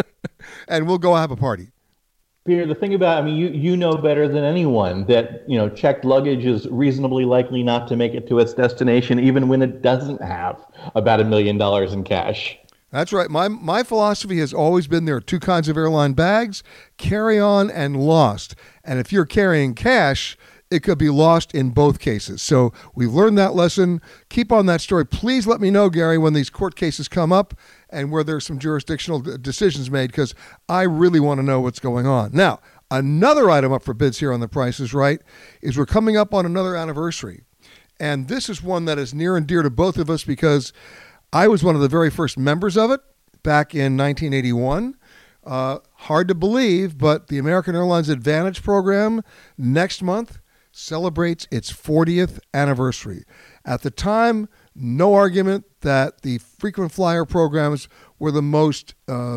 and we'll go have a party. Peter, the thing about, you know better than anyone that, checked luggage is reasonably likely not to make it to its destination, even when it doesn't have about $1 million in cash. That's right. My philosophy has always been there are two kinds of airline bags, carry-on and lost. And if you're carrying cash, it could be lost in both cases. So we've learned that lesson. Keep on that story. Please let me know, Gary, when these court cases come up and where there's some jurisdictional decisions made, because I really want to know what's going on. Now, another item up for bids here on The Price is Right is we're coming up on another anniversary. And this is one that is near and dear to both of us because I was one of the very first members of it back in 1981. Hard to believe, but the American Airlines Advantage program next month celebrates its 40th anniversary. At the time, no argument that the frequent flyer programs were the most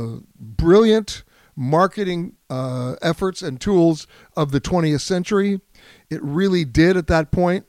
brilliant marketing efforts and tools of the 20th century. It really did at that point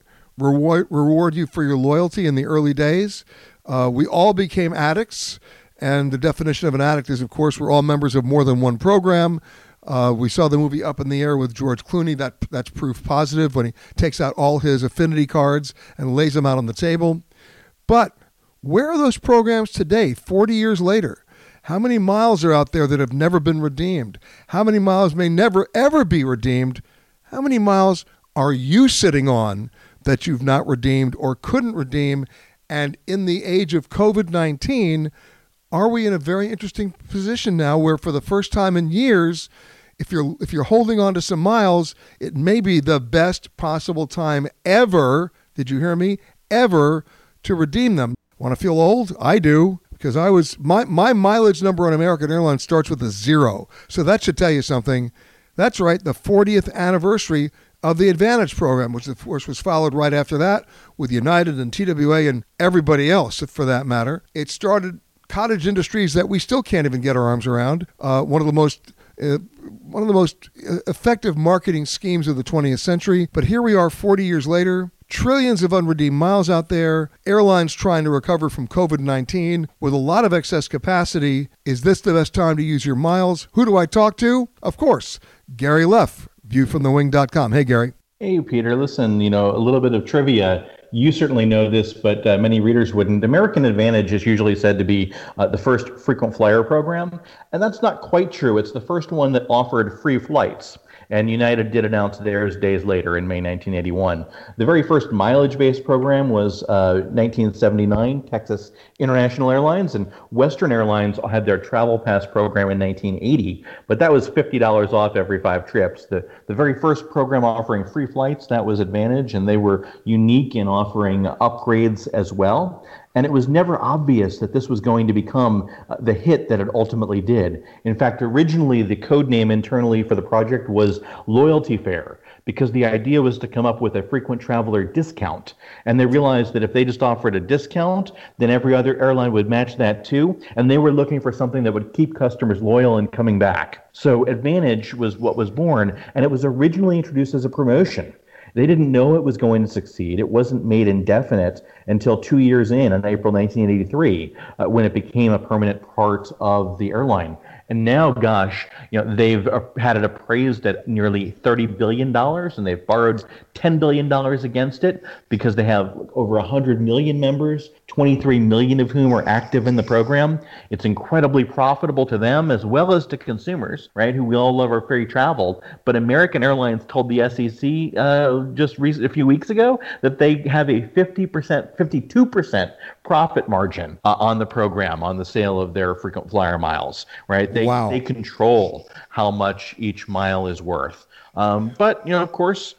reward you for your loyalty in the early days. We all became addicts, and the definition of an addict is, of course, we're all members of more than one program. We saw the movie Up in the Air with George Clooney. That's proof positive when he takes out all his affinity cards and lays them out on the table. But where are those programs today, 40 years later? How many miles are out there that have never been redeemed? How many miles may never, ever be redeemed? How many miles are you sitting on that you've not redeemed or couldn't redeem? And in the age of COVID-19, are we in a very interesting position now where for the first time in years, if you're holding on to some miles, it may be the best possible time ever, did you hear me, ever to redeem them. Want to feel old? I do, because my mileage number on American Airlines starts with a 0. So that should tell you something. That's right, the 40th anniversary of the Advantage program, which of course was followed right after that with United and TWA and everybody else for that matter. It started cottage industries that we still can't even get our arms around. One of the most effective marketing schemes of the 20th century. But here we are 40 years later, trillions of unredeemed miles out there, airlines trying to recover from COVID-19 with a lot of excess capacity. Is this the best time to use your miles? Who do I talk to? Of course, Gary Leff, viewfromthewing.com. Hey, Gary. Hey, Peter. Listen, a little bit of trivia. You certainly know this, but many readers wouldn't. American Advantage is usually said to be the first frequent flyer program, and that's not quite true. It's the first one that offered free flights. And United did announce theirs days later in May 1981. The very first mileage-based program was 1979, Texas International Airlines, and Western Airlines had their Travel Pass program in 1980, but that was $50 off every 5 trips. The very first program offering free flights, that was Advantage, and they were unique in offering upgrades as well. And it was never obvious that this was going to become the hit that it ultimately did. In fact, originally the code name internally for the project was Loyalty Fare, because the idea was to come up with a frequent traveler discount. And they realized that if they just offered a discount, then every other airline would match that too. And they were looking for something that would keep customers loyal and coming back. So AAdvantage was what was born, and it was originally introduced as a promotion. They didn't know it was going to succeed. It wasn't made indefinite until 2 years in April 1983, when it became a permanent part of the airline. And now, gosh, they've had it appraised at nearly $30 billion, and they've borrowed $10 billion against it because they have over 100 million members, 23 million of whom are active in the program. It's incredibly profitable to them as well as to consumers, right, who we all love our free travel. But American Airlines told the SEC a few weeks ago that they have a 52% profit margin on the program, on the sale of their frequent flyer miles, right? They control how much each mile is worth. But, of course,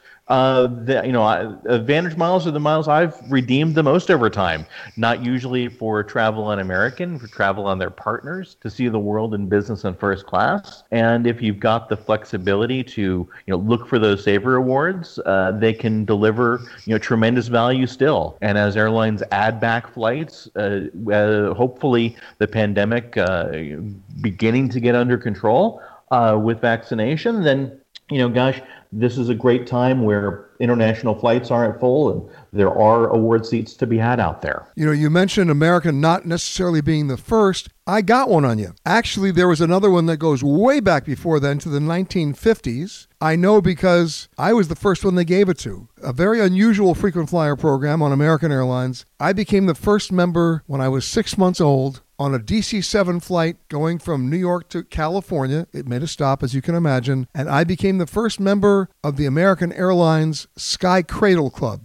AAdvantage miles are the miles I've redeemed the most over time. Not usually for travel on American, for travel on their partners, to see the world in business and first class. And if you've got the flexibility to, look for those saver awards, they can deliver, tremendous value still. And as airlines add back flights, hopefully the pandemic beginning to get under control with vaccination, then, this is a great time where international flights aren't full and there are award seats to be had out there. You mentioned American not necessarily being the first. I got one on you. Actually, there was another one that goes way back before then to the 1950s. I know because I was the first one they gave it to. A very unusual frequent flyer program on American Airlines. I became the first member when I was 6 months old on a DC-7 flight going from New York to California. It made a stop, as you can imagine. And I became the first member of the American Airlines Sky Cradle Club.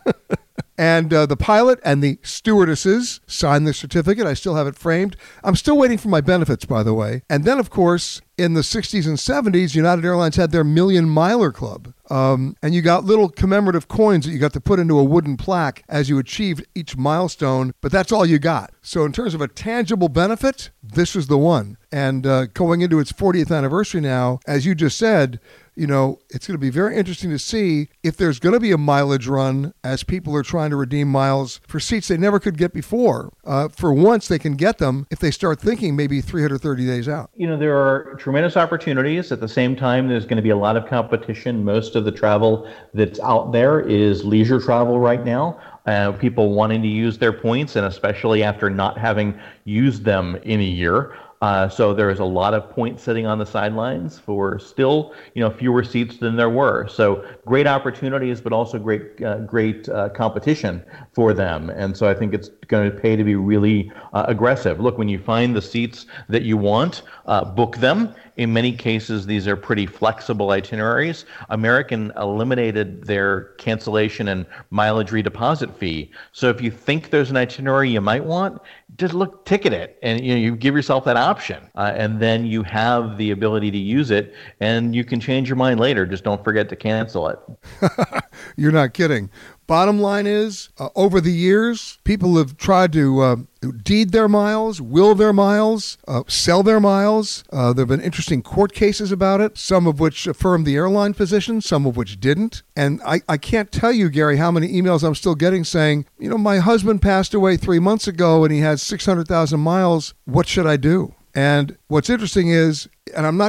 And the pilot and the stewardesses signed the certificate. I still have it framed. I'm still waiting for my benefits, by the way. And then, of course, in the 60s and 70s, United Airlines had their Million Miler Club. And you got little commemorative coins that you got to put into a wooden plaque as you achieved each milestone, but that's all you got. So in terms of a tangible benefit, this is the one. And going into its 40th anniversary now, as you just said, it's going to be very interesting to see if there's going to be a mileage run as people are trying to redeem miles for seats they never could get before. For once, they can get them if they start thinking maybe 330 days out. There are tremendous opportunities. At the same time, there's going to be a lot of competition. Most of the travel that's out there is leisure travel right now. People wanting to use their points, and especially after not having used them in a year. So there's a lot of points sitting on the sidelines for still, fewer seats than there were. So great opportunities, but also great competition for them. And so I think it's going to pay to be really aggressive. Look, when you find the seats that you want, book them. In many cases, these are pretty flexible itineraries. American eliminated their cancellation and mileage redeposit fee. So if you think there's an itinerary you might want, just ticket it, and you give yourself that option, and then you have the ability to use it, and you can change your mind later. Just don't forget to cancel it. You're not kidding. Bottom line is, over the years, people have tried to deed their miles, will their miles, sell their miles. There have been interesting court cases about it, some of which affirmed the airline position, some of which didn't. And I can't tell you, Gary, how many emails I'm still getting saying, my husband passed away 3 months ago and he has 600,000 miles. What should I do? And what's interesting is, and I'm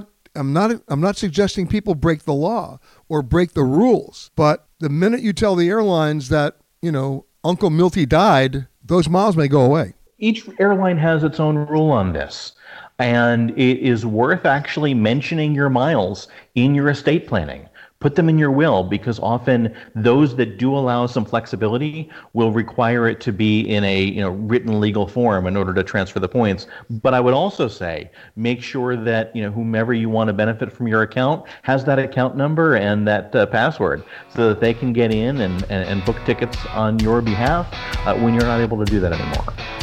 not suggesting people break the law or break the rules, but the minute you tell the airlines that, Uncle Milty died, those miles may go away. Each airline has its own rule on this, and it is worth actually mentioning your miles in your estate planning. Put them in your will, because often those that do allow some flexibility will require it to be in a written legal form in order to transfer the points. But I would also say, make sure that whomever you want to benefit from your account has that account number and that password, so that they can get in and book tickets on your behalf when you're not able to do that anymore.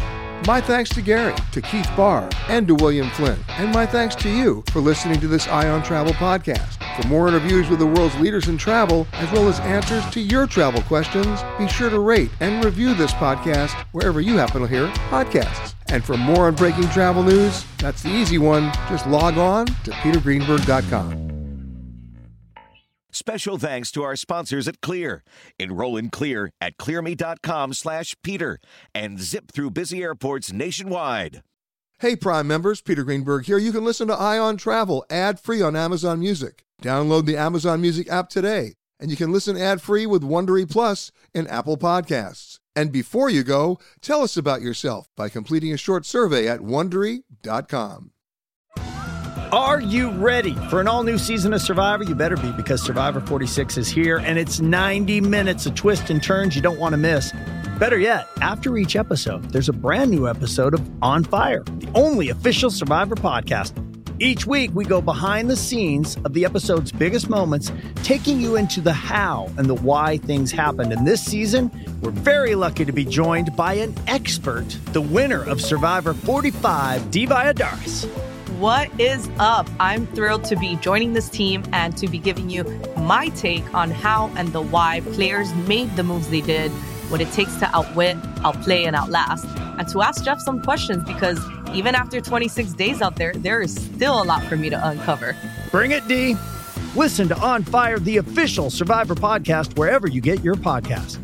My thanks to Gary, to Keith Barr, and to William Flynn. And my thanks to you for listening to this Eye on Travel podcast. For more interviews with the world's leaders in travel, as well as answers to your travel questions, be sure to rate and review this podcast wherever you happen to hear podcasts. And for more on breaking travel news, that's the easy one. Just log on to petergreenberg.com. Special thanks to our sponsors at Clear. Enroll in Clear at clearme.com/Peter and zip through busy airports nationwide. Hey, Prime members, Peter Greenberg here. You can listen to Ion Travel ad-free on Amazon Music. Download the Amazon Music app today, and you can listen ad-free with Wondery Plus in Apple Podcasts. And before you go, tell us about yourself by completing a short survey at Wondery.com. Are you ready for an all-new season of Survivor? You better be, because Survivor 46 is here, and it's 90 minutes of twists and turns you don't want to miss. Better yet, after each episode, there's a brand new episode of On Fire, the only official Survivor podcast. Each week, we go behind the scenes of the episode's biggest moments, taking you into the how and the why things happened. And this season, we're very lucky to be joined by an expert, the winner of Survivor 45, Dee Valladares. What is up? I'm thrilled to be joining this team and to be giving you my take on how and the why players made the moves they did, what it takes to outwit, outplay, and outlast, and to ask Jeff some questions, because even after 26 days out there is still a lot for me to uncover. Bring it, Dee. Listen to On Fire, the official Survivor podcast, wherever you get your podcast.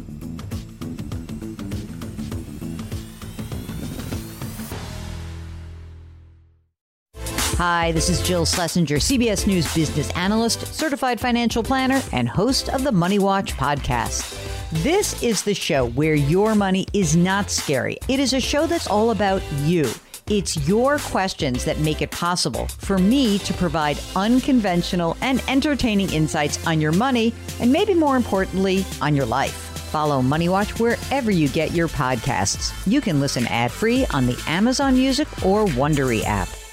Hi, this is Jill Schlesinger, CBS News business analyst, certified financial planner, and host of the Money Watch podcast. This is the show where your money is not scary. It is a show that's all about you. It's your questions that make it possible for me to provide unconventional and entertaining insights on your money, and maybe more importantly, on your life. Follow Money Watch wherever you get your podcasts. You can listen ad-free on the Amazon Music or Wondery app.